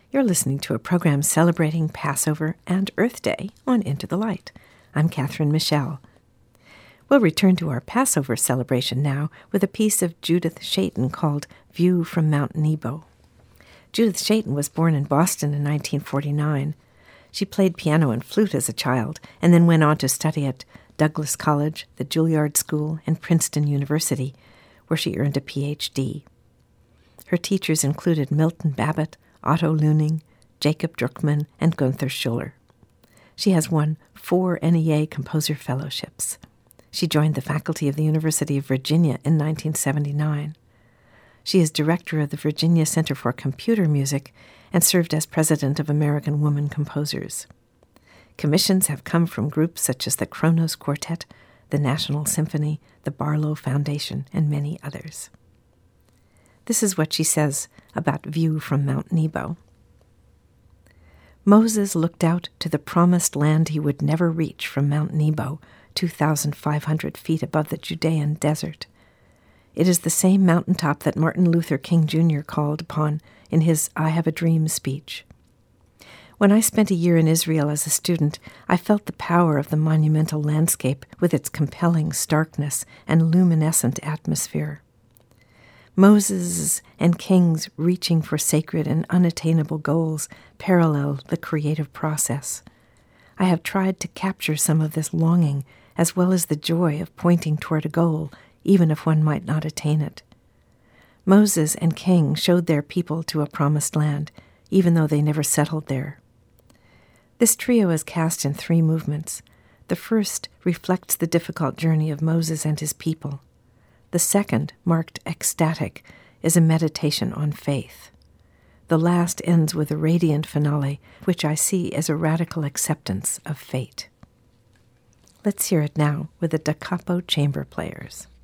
You're listening to a program celebrating Passover and Earth Day on Into the Light. I'm Catherine Michelle. We'll return to our Passover celebration now with a piece of Judith Shayton called View from Mount Nebo. Judith Shayton was born in Boston in 1949. She played piano and flute as a child and then went on to study at Douglas College, the Juilliard School, and Princeton University, where she earned a Ph.D. Her teachers included Milton Babbitt, Otto Luning, Jacob Druckmann, and Gunther Schuller. She has won 4 NEA Composer Fellowships. She joined the faculty of the University of Virginia in 1979. She is director of the Virginia Center for Computer Music and served as president of American Women Composers. Commissions have come from groups such as the Kronos Quartet, the National Symphony, the Barlow Foundation, and many others. This is what she says about View from Mount Nebo. Moses looked out to the promised land he would never reach from Mount Nebo, 2,500 feet above the Judean desert. It is the same mountaintop that Martin Luther King Jr. called upon in his I Have a Dream speech. When I spent a year in Israel as a student, I felt the power of the monumental landscape with its compelling starkness and luminescent atmosphere. Moses and kings reaching for sacred and unattainable goals parallel the creative process. I have tried to capture some of this longing as well as the joy of pointing toward a goal, even if one might not attain it. Moses and King showed their people to a promised land, even though they never settled there. This trio is cast in 3 movements. The first reflects the difficult journey of Moses and his people. The second, marked ecstatic, is a meditation on faith. The last ends with a radiant finale, which I see as a radical acceptance of fate. Let's hear it now with the Da Capo Chamber Players.